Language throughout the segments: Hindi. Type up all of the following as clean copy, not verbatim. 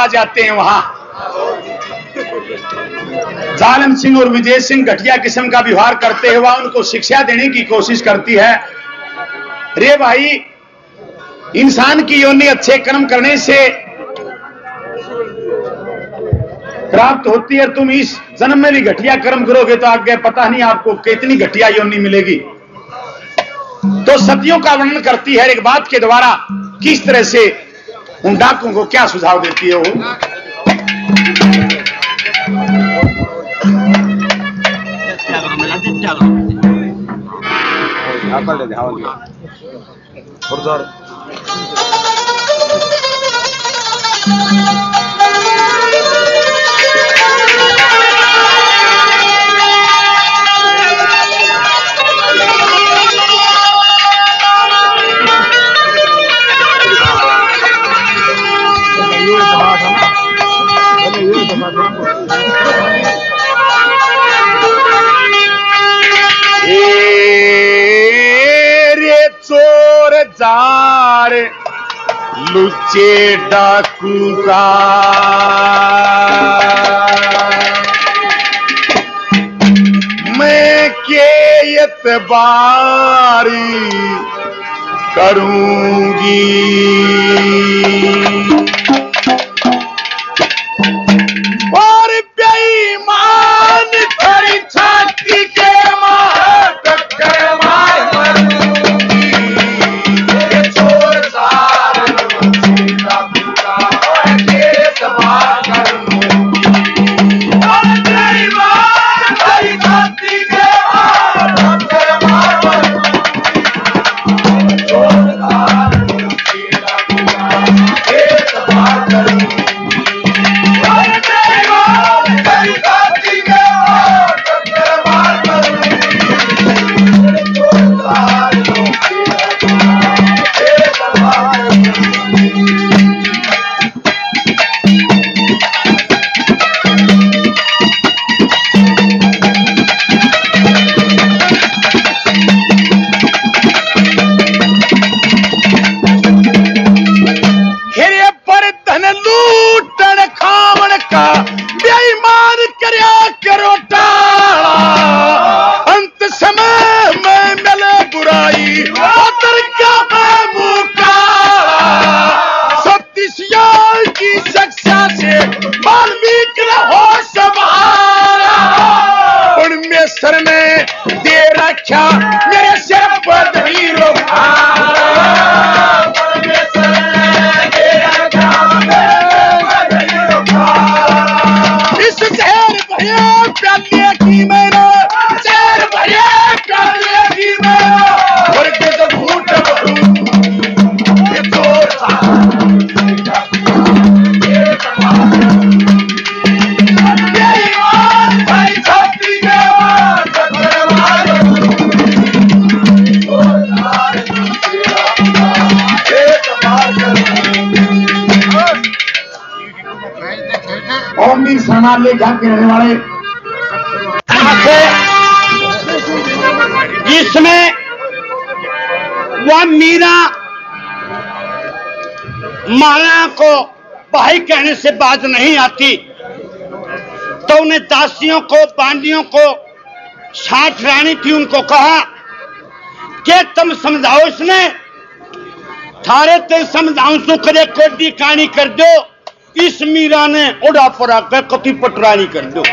आ जाते हैं वहां। जालिम सिंह और विजय सिंह घटिया किस्म का व्यवहार करते हुए उनको शिक्षा देने की कोशिश करती है। रे भाई, इंसान की योनि अच्छे कर्म करने से प्राप्त होती है। तुम इस जन्म में भी घटिया कर्म करोगे तो आगे पता नहीं आपको कितनी घटिया योनि मिलेगी। तो सतियों का वर्णन करती है एक बात के द्वारा, किस तरह से उन डाकुओं को क्या सुझाव देती है वो। रे चोर जार लुच्चे डाकू का मैं के एतबारी करूंगी। और बेईमान तेरी छाती के मार टक्कर मार मरूंगी। ये चोर जार लुच्चे डाकू का और के एतबार करूंगी। और बेईमान तेरी छाती के मार टक्कर मार मरूंगी। चोर जार लुच्चे डाकू का के एतबार करूंगी। सर में दे रखा मेरे सिर पर नहीं रोका। इस जहर भरे प्याले की मैंने जहर भरे प्याले की मैंने और के तो घूट भरूं ये चोर सा लेखा के रहने वाले जिसमें वह मीरा महाराणा को भाई कहने से बात नहीं आती तो उन्हें दासियों को बांदियों को साथ रानी थी उनको कहा कि तुम समझाओ इसने थारे ते समझाऊं सु करे कोडी कहानी कर दो। इस मीरा ने उड़ा पड़ा कर कति पटरानी कर दो।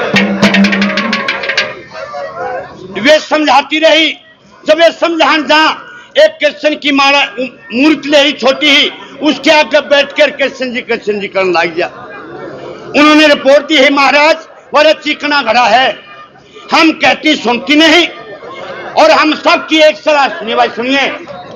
वे समझाती रही। जब वे समझान जा एक कृष्ण की माला मूर्ति ले ही छोटी ही उसके आगे बैठकर कृष्ण जी करने लग गया। उन्होंने रिपोर्ट दी है महाराज बड़ा चिकना घड़ा है, हम कहती सुनती नहीं और हम सबकी एक सलाह सुनिए भाई सुनिए,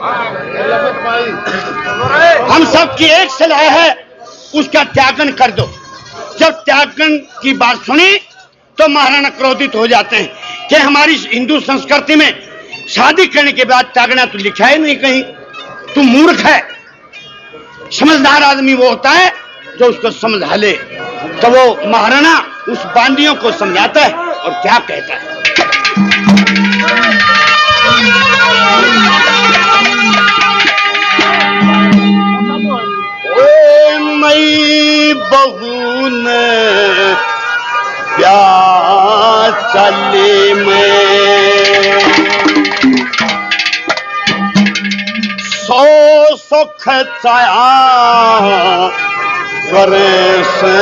हम सबकी एक सलाह है उसका त्यागन कर दो। जब त्यागन की बात सुनी तो महाराणा क्रोधित हो जाते हैं कि हमारी हिंदू संस्कृति में शादी करने के बाद त्यागना तो लिखा है नहीं कहीं। तू मूर्ख है। समझदार आदमी वो होता है जो उसको समझा ले। तो वो महाराणा उस बांदियों को समझाता है और क्या कहता है। मई बहू ने प्यार चली में सो सुख चाया करे से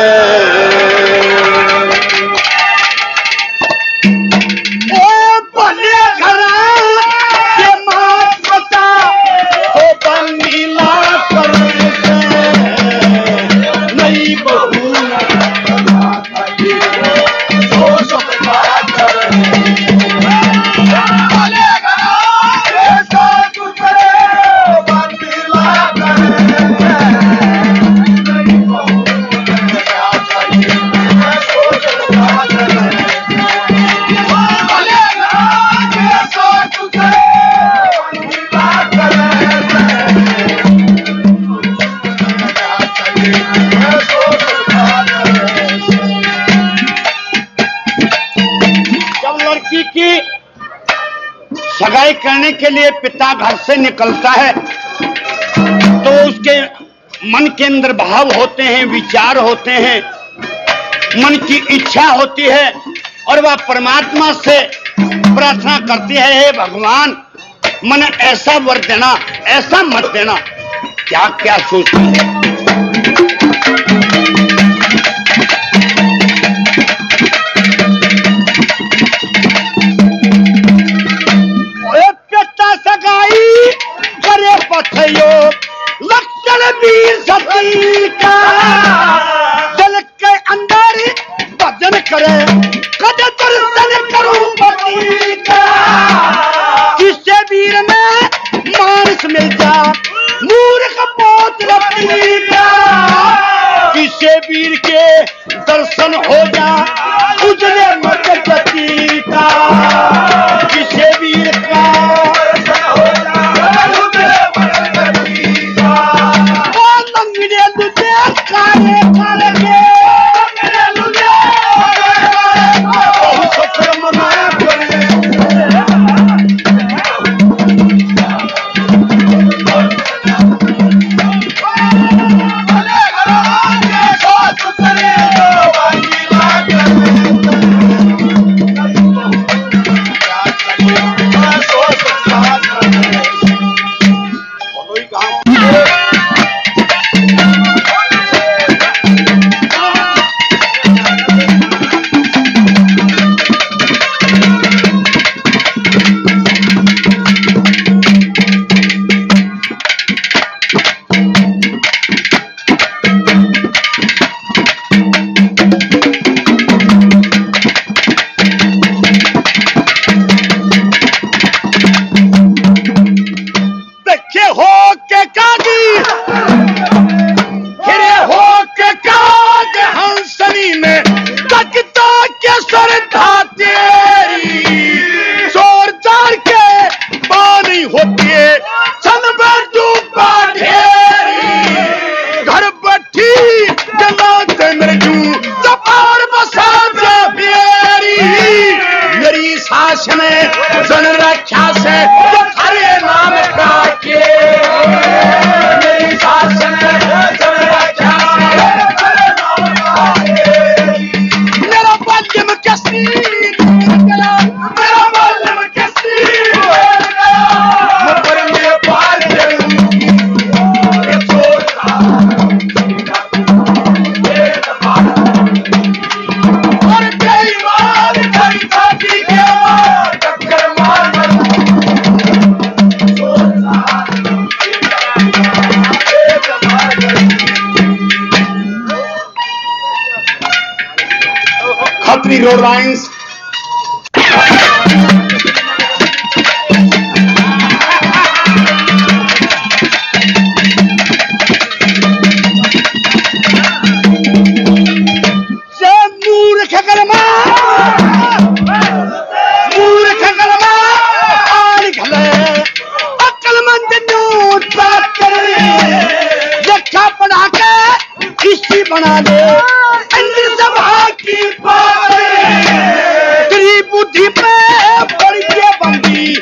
भले घर के मात बता हो बंदीला करे से नई बहू सो सुख चाया करे सगाई करने के लिए पिता घर से निकलता है तो उसके मन के अंदर भाव होते हैं, विचार होते हैं, मन की इच्छा होती है और वह परमात्मा से प्रार्थना करती है, हे भगवान मन ऐसा वर देना, ऐसा मत देना। क्या क्या सोचती है। सगाई करे पथयो लक्षण वीर सती का दिल के अंदर भजन करे कद दर्शन करूं पति का जिससे वीर में मानस मिल जा मूर्ख पोत रती का जिससे वीर के दर्शन हो जा उजले मत गति का जिससे वीर का Road lines. बना दे सभा की तेरी बुद्धि पे पड़ के बंदी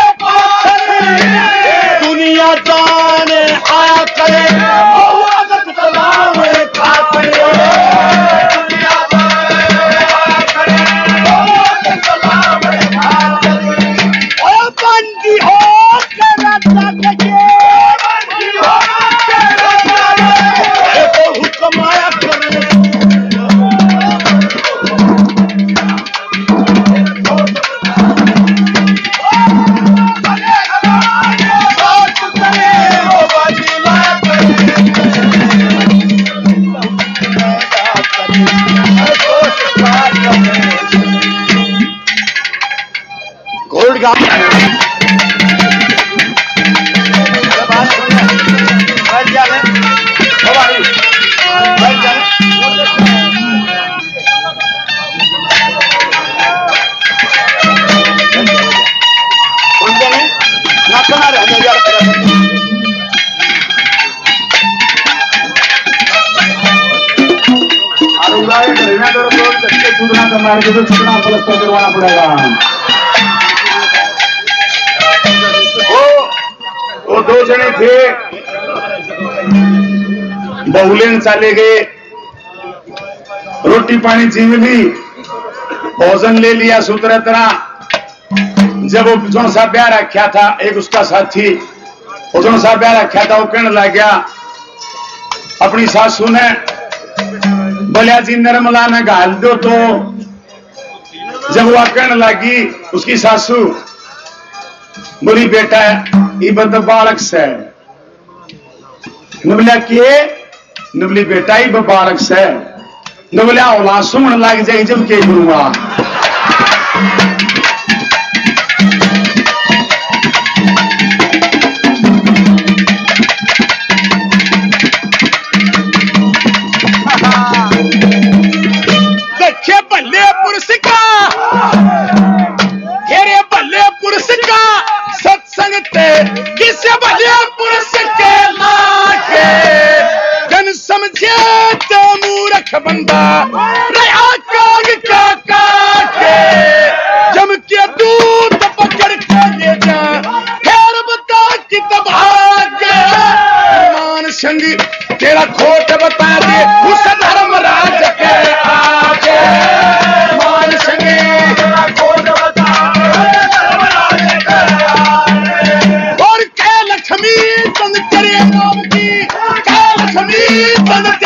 दुनिया जाने आया करे तो मार के तो कितना पलस्तर करवाना पड़ेगा। वो दो जने थे, बहुलेन चले गए, रोटी पानी छीन ली, भोजन ले लिया सूत्र तरह। जब वो जो सा ब्याह रखा था, एक उसका साथी वो जो सा ब्याह रखा था, वो कहने लग गया अपनी सासू ने, बोलिया जी निर्मला ने गाल दो। तो जब वह कहने लगी उसकी सासू, बोली बेटा ये बद बालक से नबलिया किए, नबली बेटा ही बालक से, नबलिया औला सुमन लग जाए जब के गुरुआ। देखे भले पुरुष का, हेरे भले पुरुष का सत्संग ते, किसे भले पुरुष के लागे जन समझे तो मूर्ख बंदा रहा काग का काके। जम के दूध पकड़ के ले जा, फिर बता कि भाग्य मान संग तेरा खोट बता दे उस धर्मराज के आगे। मान संग तेरा खोट बता दे धर्मराज के आगे। और कह लक्ष्मी चंद तेरे नाम की, कह लक्ष्मी चंद